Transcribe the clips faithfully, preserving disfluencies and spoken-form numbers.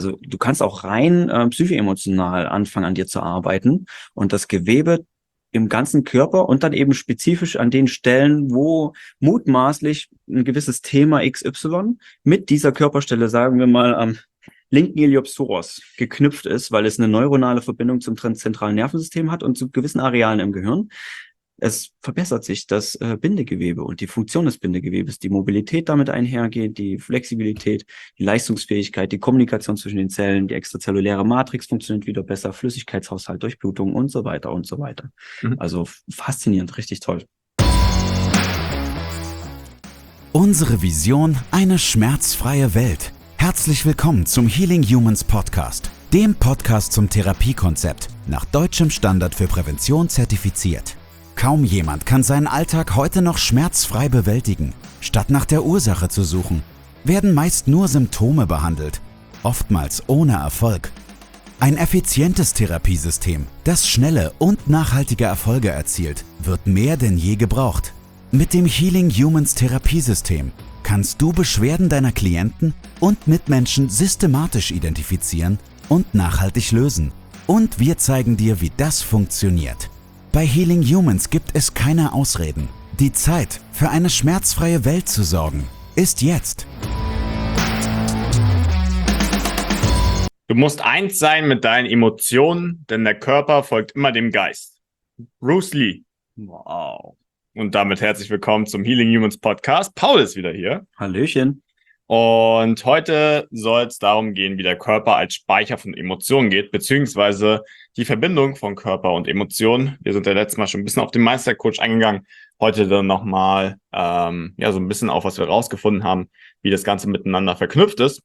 Also du kannst auch rein äh, psychoemotional anfangen, an dir zu arbeiten und das Gewebe im ganzen Körper und dann eben spezifisch an den Stellen, wo mutmaßlich ein gewisses Thema X Y mit dieser Körperstelle, sagen wir mal, am linken Iliopsoas geknüpft ist, weil es eine neuronale Verbindung zum zentralen Nervensystem hat und zu gewissen Arealen im Gehirn. Es verbessert sich das äh, Bindegewebe und die Funktion des Bindegewebes, die Mobilität damit einhergeht, die Flexibilität, die Leistungsfähigkeit, die Kommunikation zwischen den Zellen, die extrazelluläre Matrix funktioniert wieder besser, Flüssigkeitshaushalt, Durchblutung und so weiter und so weiter. Mhm. Also faszinierend, richtig toll. Unsere Vision, eine schmerzfreie Welt. Herzlich willkommen zum Healing Humans Podcast, dem Podcast zum Therapiekonzept, nach deutschem Standard für Prävention zertifiziert. Kaum jemand kann seinen Alltag heute noch schmerzfrei bewältigen. Statt nach der Ursache zu suchen, werden meist nur Symptome behandelt, oftmals ohne Erfolg. Ein effizientes Therapiesystem, das schnelle und nachhaltige Erfolge erzielt, wird mehr denn je gebraucht. Mit dem Healing Humans Therapiesystem kannst du Beschwerden deiner Klienten und Mitmenschen systematisch identifizieren und nachhaltig lösen. Und wir zeigen dir, wie das funktioniert. Bei Healing Humans gibt es keine Ausreden. Die Zeit, für eine schmerzfreie Welt zu sorgen, ist jetzt. Du musst eins sein mit deinen Emotionen, denn der Körper folgt immer dem Geist. Bruce Lee. Wow. Und damit herzlich willkommen zum Healing Humans Podcast. Paul ist wieder hier. Hallöchen. Und heute soll es darum gehen, wie der Körper als Speicher von Emotionen geht, beziehungsweise die Verbindung von Körper und Emotionen. Wir sind ja letztes Mal schon ein bisschen auf den Meistercoach eingegangen. Heute dann nochmal ähm, ja, so ein bisschen auf, was wir rausgefunden haben, wie das Ganze miteinander verknüpft ist.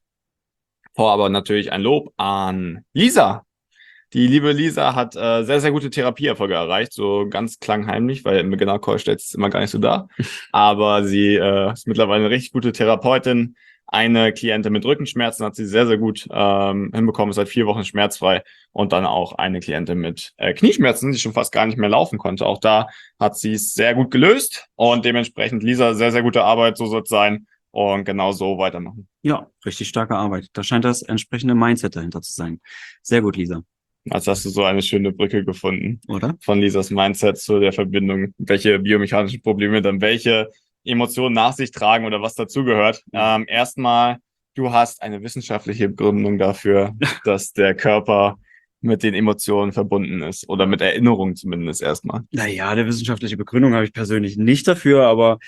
Vor aber natürlich ein Lob an Lisa. Die liebe Lisa hat äh, sehr, sehr gute Therapieerfolge erreicht, so ganz klangheimlich, weil im Beginner-Call stellt es immer gar nicht so dar. Aber sie äh, ist mittlerweile eine richtig gute Therapeutin. Eine Klientin mit Rückenschmerzen hat sie sehr, sehr gut ähm, hinbekommen, ist seit vier Wochen schmerzfrei. Und dann auch eine Klientin mit äh, Knieschmerzen, die schon fast gar nicht mehr laufen konnte. Auch da hat sie es sehr gut gelöst. Und dementsprechend, Lisa, sehr, sehr gute Arbeit, so soll es sein. Und genau so weitermachen. Ja, richtig starke Arbeit. Da scheint das entsprechende Mindset dahinter zu sein. Sehr gut, Lisa. Also hast du so eine schöne Brücke gefunden. Oder? Von Lisas Mindset zu der Verbindung, welche biomechanischen Probleme dann welche Emotionen nach sich tragen oder was dazugehört. Ähm, erstmal, du hast eine wissenschaftliche Begründung dafür, dass der Körper mit den Emotionen verbunden ist oder mit Erinnerungen zumindest erstmal. Naja, eine wissenschaftliche Begründung habe ich persönlich nicht dafür, aber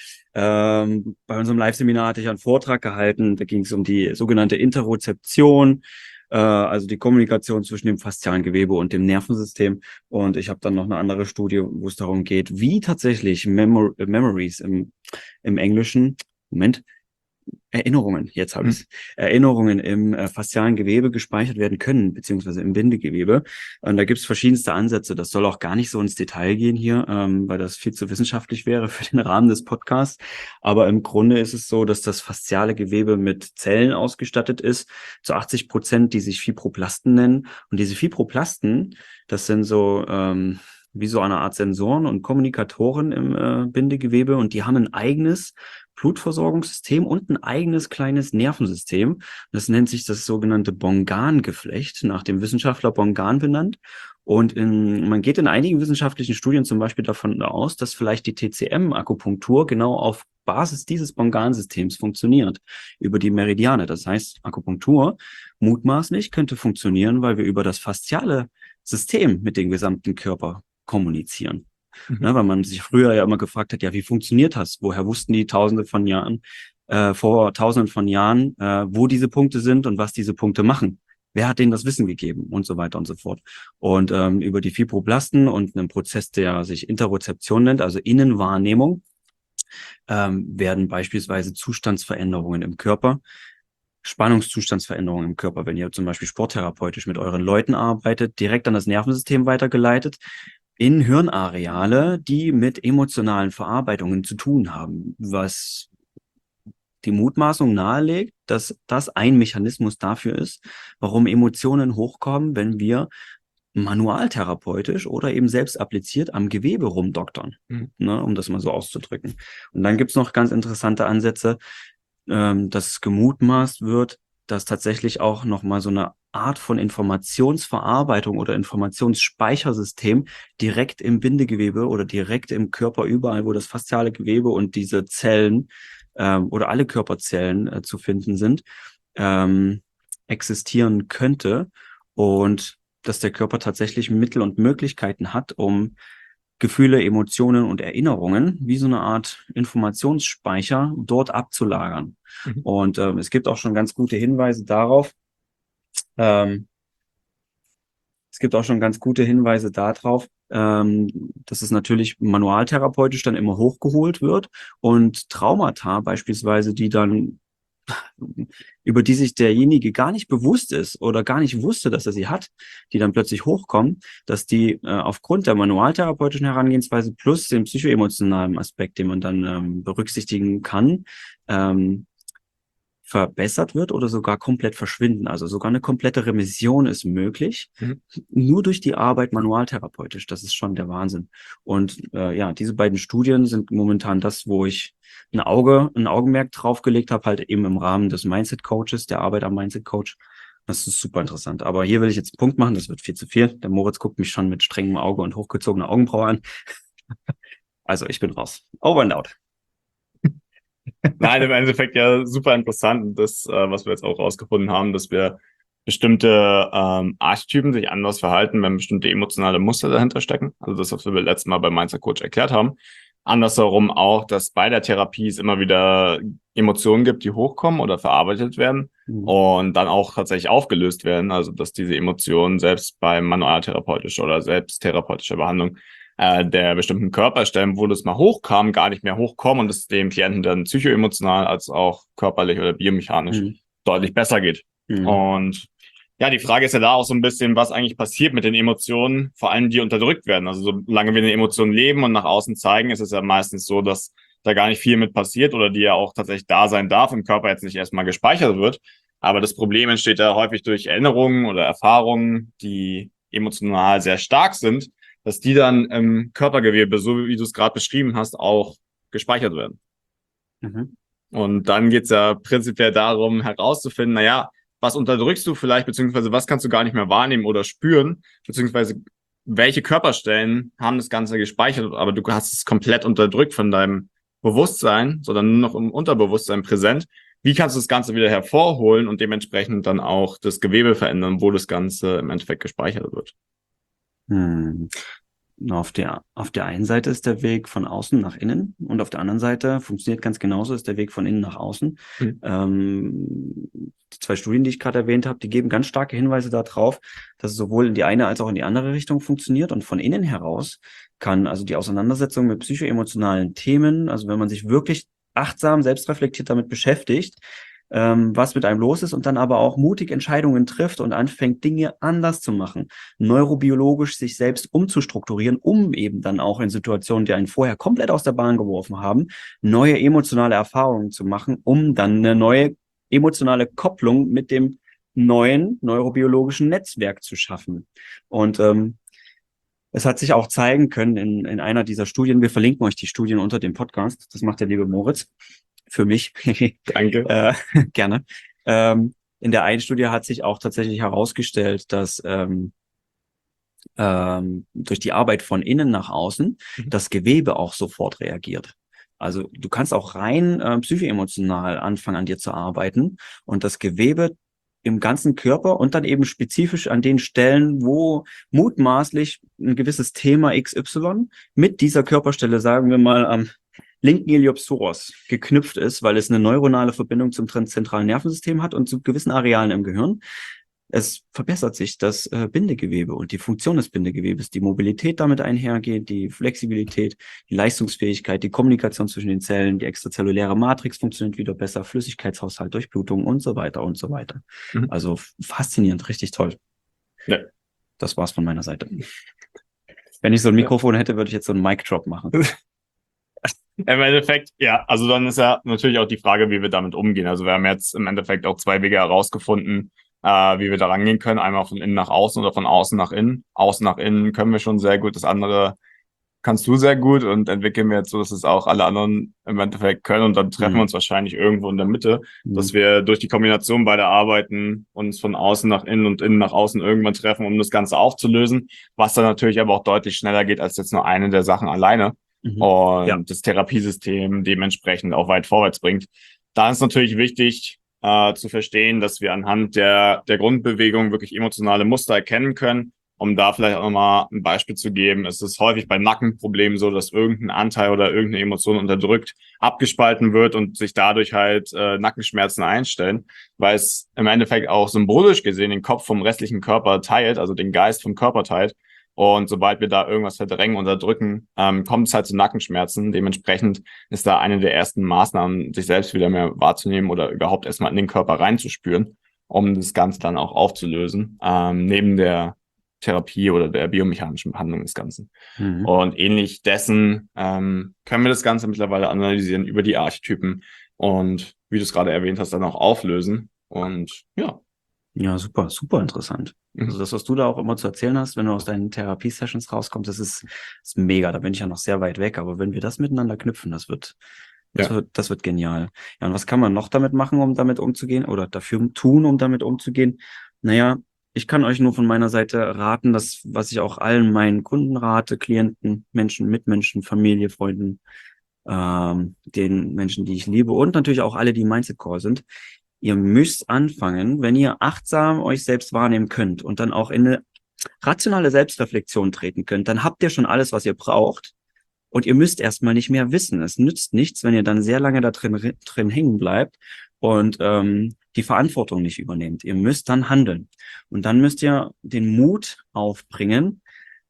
ähm, bei unserem Live-Seminar hatte ich einen Vortrag gehalten, da ging es um die sogenannte Interozeption, äh, also die Kommunikation zwischen dem faszialen Gewebe und dem Nervensystem. Und ich habe dann noch eine andere Studie, wo es darum geht, wie tatsächlich Memor Memories im, im Englischen, Moment, Erinnerungen, jetzt habe ich es, hm. Erinnerungen im äh, faszialen Gewebe gespeichert werden können, beziehungsweise im Bindegewebe. Und da gibt es verschiedenste Ansätze. Das soll auch gar nicht so ins Detail gehen hier, ähm, weil das viel zu wissenschaftlich wäre für den Rahmen des Podcasts. Aber im Grunde ist es so, dass das fasziale Gewebe mit Zellen ausgestattet ist, zu achtzig Prozent, die sich Fibroplasten nennen. Und diese Fibroplasten, das sind so ähm, wie so eine Art Sensoren und Kommunikatoren im äh, Bindegewebe und die haben ein eigenes Blutversorgungssystem und ein eigenes kleines Nervensystem. Das nennt sich das sogenannte Bongan-Geflecht, nach dem Wissenschaftler Bongan benannt. Und in, man geht in einigen wissenschaftlichen Studien zum Beispiel davon aus, dass vielleicht die T C M-Akupunktur genau auf Basis dieses Bongan-Systems funktioniert, über die Meridiane. Das heißt, Akupunktur mutmaßlich könnte funktionieren, weil wir über das fasziale System mit dem gesamten Körper kommunizieren. Mhm. Ne, weil man sich früher ja immer gefragt hat, ja, wie funktioniert das? Woher wussten die Tausende von Jahren, äh, vor Tausenden von Jahren, äh, wo diese Punkte sind und was diese Punkte machen? Wer hat denen das Wissen gegeben? Und so weiter und so fort. Und ähm, über die Fibroblasten und einen Prozess, der sich Interozeption nennt, also Innenwahrnehmung, ähm, werden beispielsweise Zustandsveränderungen im Körper, Spannungszustandsveränderungen im Körper, wenn ihr zum Beispiel sporttherapeutisch mit euren Leuten arbeitet, direkt an das Nervensystem weitergeleitet, in Hirnareale, die mit emotionalen Verarbeitungen zu tun haben, was die Mutmaßung nahelegt, dass das ein Mechanismus dafür ist, warum Emotionen hochkommen, wenn wir manualtherapeutisch oder eben selbst appliziert am Gewebe rumdoktern, mhm. ne, um das mal so auszudrücken. Und dann gibt's noch ganz interessante Ansätze, ähm, dass gemutmaßt wird, dass tatsächlich auch nochmal so eine Art von Informationsverarbeitung oder Informationsspeichersystem direkt im Bindegewebe oder direkt im Körper überall, wo das fasziale Gewebe und diese Zellen ähm, oder alle Körperzellen äh, zu finden sind, ähm, existieren könnte und dass der Körper tatsächlich Mittel und Möglichkeiten hat, um Gefühle, Emotionen und Erinnerungen wie so eine Art Informationsspeicher dort abzulagern. Mhm. Und ähm, es gibt auch schon ganz gute Hinweise darauf, ähm, es gibt auch schon ganz gute Hinweise darauf, ähm, dass es natürlich manualtherapeutisch dann immer hochgeholt wird und Traumata beispielsweise, die dann über die sich derjenige gar nicht bewusst ist oder gar nicht wusste, dass er sie hat, die dann plötzlich hochkommen, dass die äh, aufgrund der manualtherapeutischen Herangehensweise plus dem psychoemotionalen Aspekt, den man dann ähm, berücksichtigen kann, ähm, verbessert wird oder sogar komplett verschwinden. Also sogar eine komplette Remission ist möglich, mhm. nur durch die Arbeit manualtherapeutisch. Das ist schon der Wahnsinn. Und äh, ja, diese beiden Studien sind momentan das, wo ich ein Auge, ein Augenmerk draufgelegt habe, halt eben im Rahmen des Mindset Coaches, der Arbeit am Mindset Coach. Das ist super interessant. Aber hier will ich jetzt einen Punkt machen, das wird viel zu viel. Der Moritz guckt mich schon mit strengem Auge und hochgezogener Augenbraue an. Also ich bin raus. Over and out. Nein, im Endeffekt ja super interessant. Und das, äh, was wir jetzt auch rausgefunden haben, dass wir bestimmte ähm, Archetypen sich anders verhalten, wenn bestimmte emotionale Muster dahinter stecken. Also das, was wir letztes Mal beim Mindset Coach erklärt haben. Andersherum auch, dass bei der Therapie es immer wieder Emotionen gibt, die hochkommen oder verarbeitet werden mhm. und dann auch tatsächlich aufgelöst werden. Also dass diese Emotionen selbst bei manualtherapeutischer oder selbsttherapeutischer Behandlung äh, der bestimmten Körperstellen, wo das mal hochkam, gar nicht mehr hochkommen und es dem Klienten dann psychoemotional als auch körperlich oder biomechanisch mhm. deutlich besser geht. Mhm. Und ja, die Frage ist ja da auch so ein bisschen, was eigentlich passiert mit den Emotionen, vor allem die unterdrückt werden. Also solange wir in den Emotionen leben und nach außen zeigen, ist es ja meistens so, dass da gar nicht viel mit passiert oder die ja auch tatsächlich da sein darf, im Körper jetzt nicht erstmal gespeichert wird. Aber das Problem entsteht ja häufig durch Erinnerungen oder Erfahrungen, die emotional sehr stark sind, dass die dann im Körpergewebe, so wie du es gerade beschrieben hast, auch gespeichert werden. Mhm. Und dann geht's ja prinzipiell darum, herauszufinden, naja, was unterdrückst du vielleicht, beziehungsweise was kannst du gar nicht mehr wahrnehmen oder spüren, beziehungsweise welche Körperstellen haben das Ganze gespeichert, aber du hast es komplett unterdrückt von deinem Bewusstsein, sondern nur noch im Unterbewusstsein präsent. Wie kannst du das Ganze wieder hervorholen und dementsprechend dann auch das Gewebe verändern, wo das Ganze im Endeffekt gespeichert wird? Hm. Auf der, auf der einen Seite ist der Weg von außen nach innen und auf der anderen Seite funktioniert ganz genauso, ist der Weg von innen nach außen. Mhm. Ähm, die zwei Studien, die ich gerade erwähnt habe, die geben ganz starke Hinweise darauf, dass es sowohl in die eine als auch in die andere Richtung funktioniert und von innen heraus kann also die Auseinandersetzung mit psychoemotionalen Themen, also wenn man sich wirklich achtsam, selbstreflektiert damit beschäftigt, Ähm, was mit einem los ist und dann aber auch mutig Entscheidungen trifft und anfängt, Dinge anders zu machen, neurobiologisch sich selbst umzustrukturieren, um eben dann auch in Situationen, die einen vorher komplett aus der Bahn geworfen haben, neue emotionale Erfahrungen zu machen, um dann eine neue emotionale Kopplung mit dem neuen neurobiologischen Netzwerk zu schaffen. Und ähm, es hat sich auch zeigen können in, in einer dieser Studien, wir verlinken euch die Studien unter dem Podcast, das macht der liebe Moritz, für mich. Danke. äh, gerne. Ähm, in der einen Studie hat sich auch tatsächlich herausgestellt, dass ähm, ähm, durch die Arbeit von innen nach außen mhm. das Gewebe auch sofort reagiert. Also du kannst auch rein äh, psychoemotional anfangen, an dir zu arbeiten und das Gewebe im ganzen Körper und dann eben spezifisch an den Stellen, wo mutmaßlich ein gewisses Thema X Y mit dieser Körperstelle, sagen wir mal, am linken Iliopsoas geknüpft ist, weil es eine neuronale Verbindung zum zentralen Nervensystem hat und zu gewissen Arealen im Gehirn. Es verbessert sich das äh, Bindegewebe und die Funktion des Bindegewebes, die Mobilität damit einhergeht, die Flexibilität, die Leistungsfähigkeit, die Kommunikation zwischen den Zellen, die extrazelluläre Matrix funktioniert wieder besser, Flüssigkeitshaushalt, Durchblutung und so weiter und so weiter. Mhm. Also faszinierend, richtig toll. Ja. Das war's von meiner Seite. Wenn ich so ein Mikrofon hätte, würde ich jetzt so einen Mic-Drop machen. Im Endeffekt, ja, also dann ist ja natürlich auch die Frage, wie wir damit umgehen. Also wir haben jetzt im Endeffekt auch zwei Wege herausgefunden, äh, wie wir da rangehen können. Einmal von innen nach außen oder von außen nach innen. Außen nach innen können wir schon sehr gut. Das andere kannst du sehr gut und entwickeln wir jetzt so, dass es auch alle anderen im Endeffekt können und dann treffen Mhm. wir uns wahrscheinlich irgendwo in der Mitte, Mhm. dass wir durch die Kombination beider Arbeiten uns von außen nach innen und innen nach außen irgendwann treffen, um das Ganze aufzulösen, was dann natürlich aber auch deutlich schneller geht als jetzt nur eine der Sachen alleine Mhm. und Ja. das Therapiesystem dementsprechend auch weit vorwärts bringt. Da ist natürlich wichtig äh, zu verstehen, dass wir anhand der, der Grundbewegung wirklich emotionale Muster erkennen können. Um da vielleicht auch nochmal ein Beispiel zu geben, ist es häufig bei Nackenproblemen so, dass irgendein Anteil oder irgendeine Emotion unterdrückt, abgespalten wird und sich dadurch halt äh, Nackenschmerzen einstellen, weil es im Endeffekt auch symbolisch gesehen den Kopf vom restlichen Körper teilt, also den Geist vom Körper teilt. Und sobald wir da irgendwas verdrängen, unterdrücken, ähm, kommt es halt zu Nackenschmerzen. Dementsprechend ist da eine der ersten Maßnahmen, sich selbst wieder mehr wahrzunehmen oder überhaupt erstmal in den Körper reinzuspüren, um das Ganze dann auch aufzulösen, ähm, neben der Therapie oder der biomechanischen Behandlung des Ganzen. Mhm. Und ähnlich dessen ähm, können wir das Ganze mittlerweile analysieren über die Archetypen und, wie du es gerade erwähnt hast, dann auch auflösen. Und ja. Ja, super, super interessant. Mhm. Also das, was du da auch immer zu erzählen hast, wenn du aus deinen Therapie-Sessions rauskommst, das ist, ist mega. Da bin ich ja noch sehr weit weg. Aber wenn wir das miteinander knüpfen, das wird, das Ja. wird, das wird genial. Ja, und was kann man noch damit machen, um damit umzugehen oder dafür tun, um damit umzugehen? Naja, ich kann euch nur von meiner Seite raten, das, was ich auch allen meinen Kunden rate, Klienten, Menschen, Mitmenschen, Familie, Freunden, ähm, den Menschen, die ich liebe und natürlich auch alle, die im Mindset Call sind. Ihr müsst anfangen, wenn ihr achtsam euch selbst wahrnehmen könnt und dann auch in eine rationale Selbstreflexion treten könnt, dann habt ihr schon alles, was ihr braucht. Und ihr müsst erstmal nicht mehr wissen. Es nützt nichts, wenn ihr dann sehr lange da drin, drin hängen bleibt und ähm, die Verantwortung nicht übernehmt. Ihr müsst dann handeln. Und dann müsst ihr den Mut aufbringen,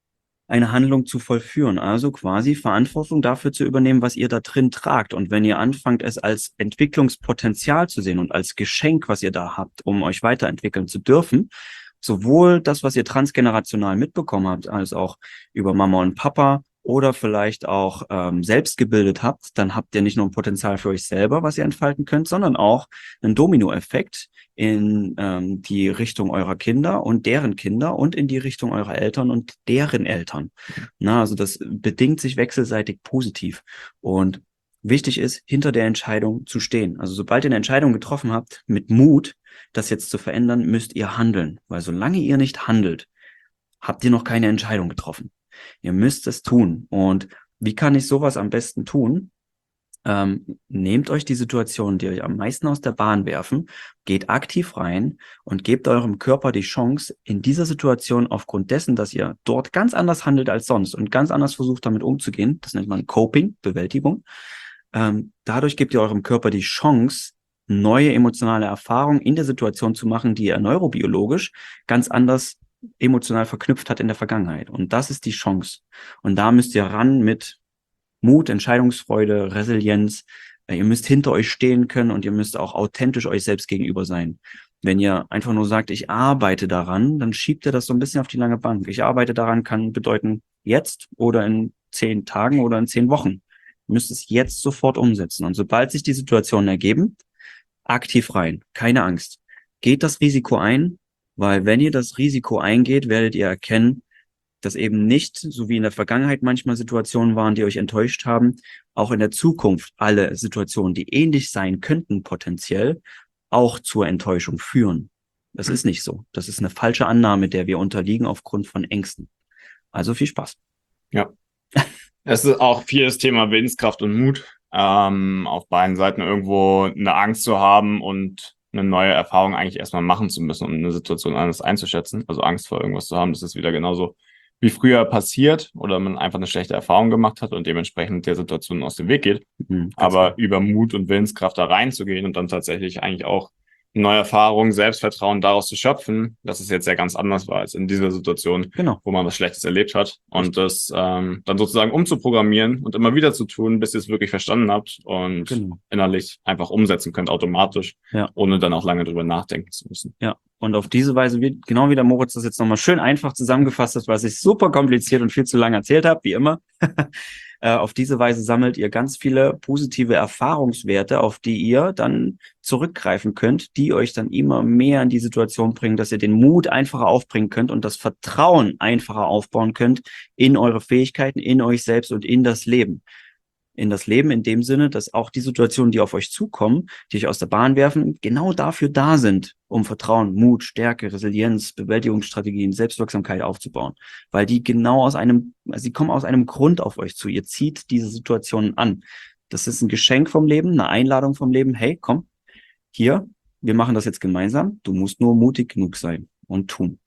eine Handlung zu vollführen. Also quasi Verantwortung dafür zu übernehmen, was ihr da drin tragt. Und wenn ihr anfangt, es als Entwicklungspotenzial zu sehen und als Geschenk, was ihr da habt, um euch weiterentwickeln zu dürfen, sowohl das, was ihr transgenerational mitbekommen habt, als auch über Mama und Papa oder vielleicht auch ähm, selbst gebildet habt, dann habt ihr nicht nur ein Potenzial für euch selber, was ihr entfalten könnt, sondern auch einen Dominoeffekt in ähm, die Richtung eurer Kinder und deren Kinder und in die Richtung eurer Eltern und deren Eltern. Na, also das bedingt sich wechselseitig positiv. Und wichtig ist, hinter der Entscheidung zu stehen. Also sobald ihr eine Entscheidung getroffen habt, mit Mut, das jetzt zu verändern, müsst ihr handeln. Weil solange ihr nicht handelt, habt ihr noch keine Entscheidung getroffen. Ihr müsst es tun. Und wie kann ich sowas am besten tun? Ähm, nehmt euch die Situationen, die euch am meisten aus der Bahn werfen, geht aktiv rein und gebt eurem Körper die Chance, in dieser Situation aufgrund dessen, dass ihr dort ganz anders handelt als sonst und ganz anders versucht, damit umzugehen, das nennt man Coping, Bewältigung, ähm, dadurch gebt ihr eurem Körper die Chance, neue emotionale Erfahrungen in der Situation zu machen, die er neurobiologisch ganz anders emotional verknüpft hat in der Vergangenheit. Und das ist die Chance. Und da müsst ihr ran mit Mut, Entscheidungsfreude, Resilienz. Ihr müsst hinter euch stehen können und ihr müsst auch authentisch euch selbst gegenüber sein. Wenn ihr einfach nur sagt, ich arbeite daran, dann schiebt ihr das so ein bisschen auf die lange Bank. Ich arbeite daran kann bedeuten jetzt oder in zehn Tagen oder in zehn Wochen. Ihr müsst es jetzt sofort umsetzen. Und sobald sich die Situationen ergeben, aktiv rein. Keine Angst. Geht das Risiko ein, weil wenn ihr das Risiko eingeht, werdet ihr erkennen, dass eben nicht, so wie in der Vergangenheit manchmal Situationen waren, die euch enttäuscht haben, auch in der Zukunft alle Situationen, die ähnlich sein könnten potenziell, auch zur Enttäuschung führen. Das ist nicht so. Das ist eine falsche Annahme, der wir unterliegen aufgrund von Ängsten. Also viel Spaß. Ja. Es ist auch viel das Thema Willenskraft und Mut, ähm, auf beiden Seiten irgendwo eine Angst zu haben und eine neue Erfahrung eigentlich erstmal machen zu müssen, um eine Situation anders einzuschätzen. Also Angst vor irgendwas zu haben, das ist wieder genauso wie früher passiert oder man einfach eine schlechte Erfahrung gemacht hat und dementsprechend der Situation aus dem Weg geht. Mhm, Aber klar. über Mut und Willenskraft da reinzugehen und dann tatsächlich eigentlich auch neue Erfahrungen, Selbstvertrauen daraus zu schöpfen, dass es jetzt ja ganz anders war als in dieser Situation, Genau. wo man was Schlechtes erlebt hat. Und das ähm, dann sozusagen umzuprogrammieren und immer wieder zu tun, bis ihr es wirklich verstanden habt und Genau. innerlich einfach umsetzen könnt, automatisch, Ja. ohne dann auch lange drüber nachdenken zu müssen. Ja. Und auf diese Weise, wie, genau wie der Moritz das jetzt nochmal schön einfach zusammengefasst hat, was ich super kompliziert und viel zu lange erzählt habe, wie immer, Äh, auf diese Weise sammelt ihr ganz viele positive Erfahrungswerte, auf die ihr dann zurückgreifen könnt, die euch dann immer mehr in die Situation bringen, dass ihr den Mut einfacher aufbringen könnt und das Vertrauen einfacher aufbauen könnt in eure Fähigkeiten, in euch selbst und in das Leben. In das Leben in dem Sinne, dass auch die Situationen, die auf euch zukommen, die euch aus der Bahn werfen, genau dafür da sind, um Vertrauen, Mut, Stärke, Resilienz, Bewältigungsstrategien, Selbstwirksamkeit aufzubauen. Weil die genau aus einem, also sie kommen aus einem Grund auf euch zu. Ihr zieht diese Situationen an. Das ist ein Geschenk vom Leben, eine Einladung vom Leben. Hey, komm, hier, wir machen das jetzt gemeinsam. Du musst nur mutig genug sein und tun.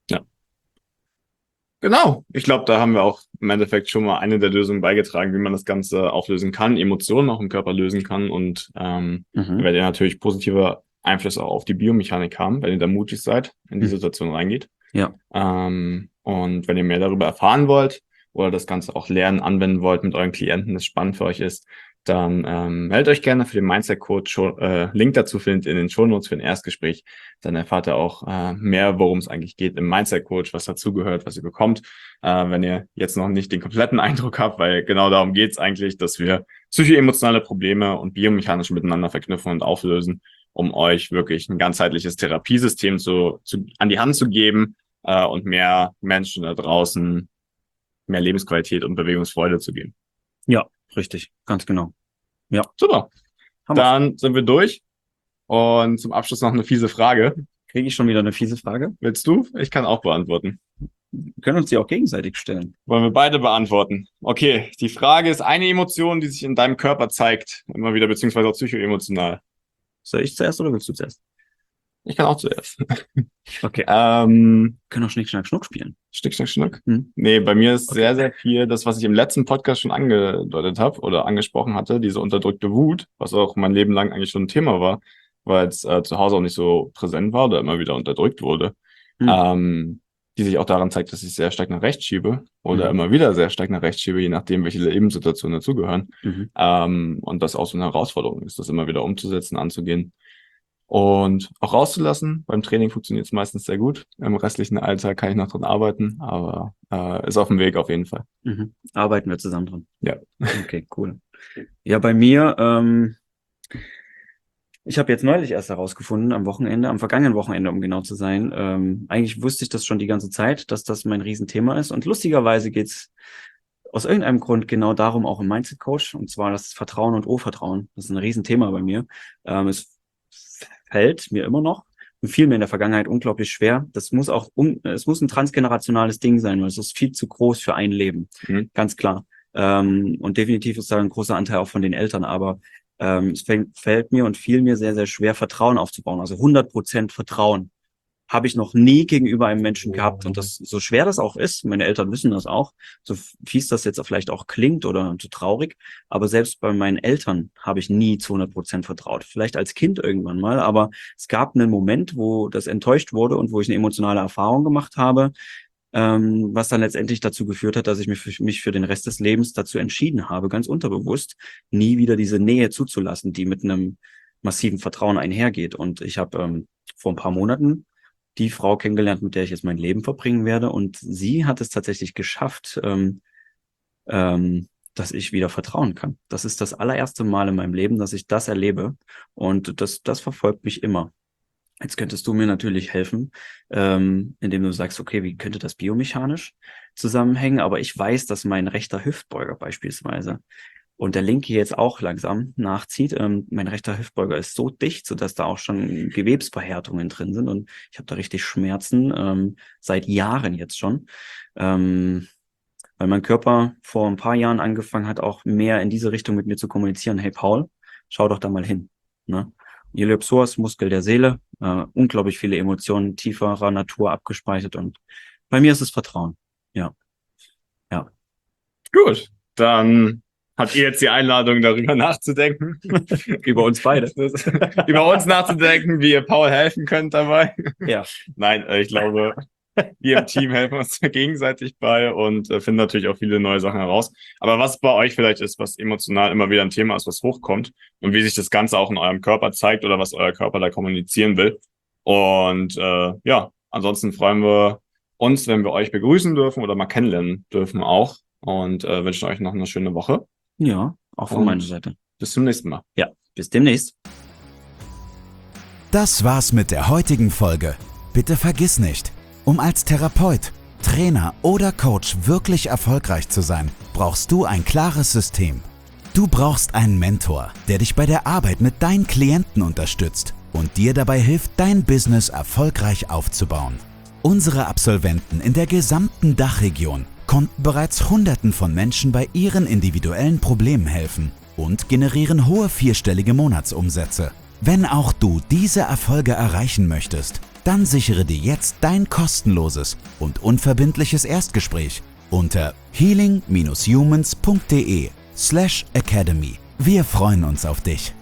Genau. Ich glaube, da haben wir auch im Endeffekt schon mal eine der Lösungen beigetragen, wie man das Ganze auflösen kann, Emotionen auch im Körper lösen kann und ähm, mhm. werdet ihr natürlich positive Einflüsse auch auf die Biomechanik haben, wenn ihr da mutig seid, in die mhm. Situation reingeht. Ja. Ähm, und wenn ihr mehr darüber erfahren wollt oder das Ganze auch lernen, anwenden wollt mit euren Klienten, das spannend für euch ist, dann ähm, meldet euch gerne für den Mindset-Coach. Äh, Link dazu findet ihr in den Shownotes für ein Erstgespräch. Dann erfahrt ihr auch äh, mehr, worum es eigentlich geht im Mindset-Coach, was dazugehört, was ihr bekommt. Äh, wenn ihr jetzt noch nicht den kompletten Eindruck habt, weil genau darum geht es eigentlich, dass wir psycho-emotionale Probleme und biomechanisch miteinander verknüpfen und auflösen, um euch wirklich ein ganzheitliches Therapiesystem zu, zu, an die Hand zu geben äh, und mehr Menschen da draußen mehr Lebensqualität und Bewegungsfreude zu geben. Ja, richtig, ganz genau. Ja. Super. Dann sind wir durch. Und zum Abschluss noch eine fiese Frage. Kriege ich schon wieder eine fiese Frage? Willst du? Ich kann auch beantworten. Wir können uns die auch gegenseitig stellen. Wollen wir beide beantworten? Okay, die Frage ist eine Emotion, die sich in deinem Körper zeigt, immer wieder, beziehungsweise auch psychoemotional. Soll ich zuerst oder willst du zuerst? Ich kann auch zuerst. Okay. Ähm, können auch Schnick, Schnack, Schnuck spielen. Schnick, Schnack, Schnuck? Hm? Nee, bei mir ist okay. sehr, sehr viel das, was ich im letzten Podcast schon angedeutet habe oder angesprochen hatte, diese unterdrückte Wut, was auch mein Leben lang eigentlich schon ein Thema war, weil es äh, zu Hause auch nicht so präsent war oder immer wieder unterdrückt wurde, hm. ähm, die sich auch daran zeigt, dass ich sehr stark nach rechts schiebe oder mhm. immer wieder sehr stark nach rechts schiebe, je nachdem, welche Lebenssituationen dazugehören. Mhm. Ähm, und das auch so eine Herausforderung ist, das immer wieder umzusetzen, anzugehen. Und auch rauszulassen. Beim Training funktioniert es meistens sehr gut. Im restlichen Alltag kann ich noch dran arbeiten, aber äh, ist auf dem Weg auf jeden Fall. Mhm. Arbeiten wir zusammen dran. Ja. Okay, cool. Ja, bei mir, ähm, ich habe jetzt neulich erst herausgefunden, am Wochenende, am vergangenen Wochenende, um genau zu sein, ähm, eigentlich wusste ich das schon die ganze Zeit, dass das mein Riesenthema ist. Und lustigerweise geht's aus irgendeinem Grund genau darum auch im Mindset Coach, und zwar das Vertrauen und Urvertrauen. Das ist ein Riesenthema bei mir. Ähm, es fällt mir immer noch und fiel mir in der Vergangenheit unglaublich schwer. Das muss auch, um, es muss ein transgenerationales Ding sein, weil es ist viel zu groß für ein Leben. Mhm. Ganz klar. Ähm, und definitiv ist da ein großer Anteil auch von den Eltern, aber ähm, es fällt, fällt mir und fiel mir sehr, sehr schwer, Vertrauen aufzubauen. Also hundert Prozent Vertrauen habe ich noch nie gegenüber einem Menschen gehabt. Und das, so schwer das auch ist, meine Eltern wissen das auch, so fies das jetzt vielleicht auch klingt oder so traurig, aber selbst bei meinen Eltern habe ich nie zu hundert Prozent vertraut. Vielleicht als Kind irgendwann mal, aber es gab einen Moment, wo das enttäuscht wurde und wo ich eine emotionale Erfahrung gemacht habe, ähm, was dann letztendlich dazu geführt hat, dass ich mich für, mich für den Rest des Lebens dazu entschieden habe, ganz unterbewusst, nie wieder diese Nähe zuzulassen, die mit einem massiven Vertrauen einhergeht. Und ich habe ähm, vor ein paar Monaten die Frau kennengelernt, mit der ich jetzt mein Leben verbringen werde. Und sie hat es tatsächlich geschafft, ähm, ähm, dass ich wieder vertrauen kann. Das ist das allererste Mal in meinem Leben, dass ich das erlebe. Und das, das verfolgt mich immer. Jetzt könntest du mir natürlich helfen, ähm, indem du sagst, okay, wie könnte das biomechanisch zusammenhängen? Aber ich weiß, dass mein rechter Hüftbeuger beispielsweise und der linke jetzt auch langsam nachzieht. Ähm, mein rechter Hüftbeuger ist so dicht, sodass da auch schon Gewebsverhärtungen drin sind. Und ich habe da richtig Schmerzen, ähm, seit Jahren jetzt schon. Ähm, weil mein Körper vor ein paar Jahren angefangen hat, auch mehr in diese Richtung mit mir zu kommunizieren. Hey Paul, schau doch da mal hin. Ne? Iliopsoas, Muskel der Seele, äh, unglaublich viele Emotionen tieferer Natur abgespeichert. Und bei mir ist es Vertrauen. Ja. Ja. Gut, dann habt ihr jetzt die Einladung, darüber nachzudenken. Über uns beide. Über uns nachzudenken, wie ihr Paul helfen könnt dabei. Ja. Nein, ich glaube, wir im Team helfen uns gegenseitig bei und äh, finden natürlich auch viele neue Sachen heraus. Aber was bei euch vielleicht ist, was emotional immer wieder ein Thema ist, was hochkommt und wie sich das Ganze auch in eurem Körper zeigt oder was euer Körper da kommunizieren will. Und äh, ja, ansonsten freuen wir uns, wenn wir euch begrüßen dürfen oder mal kennenlernen dürfen auch. und äh, wünschen euch noch eine schöne Woche. Ja, auch von Und meiner Seite. Bis zum nächsten Mal. Ja, bis demnächst. Das war's mit der heutigen Folge. Bitte vergiss nicht, um als Therapeut, Trainer oder Coach wirklich erfolgreich zu sein, brauchst du ein klares System. Du brauchst einen Mentor, der dich bei der Arbeit mit deinen Klienten unterstützt und dir dabei hilft, dein Business erfolgreich aufzubauen. Unsere Absolventen in der gesamten Dachregion konnten bereits Hunderten von Menschen bei ihren individuellen Problemen helfen und generieren hohe vierstellige Monatsumsätze. Wenn auch du diese Erfolge erreichen möchtest, dann sichere dir jetzt dein kostenloses und unverbindliches Erstgespräch unter healing dash humans punkt de slash academy. Wir freuen uns auf dich.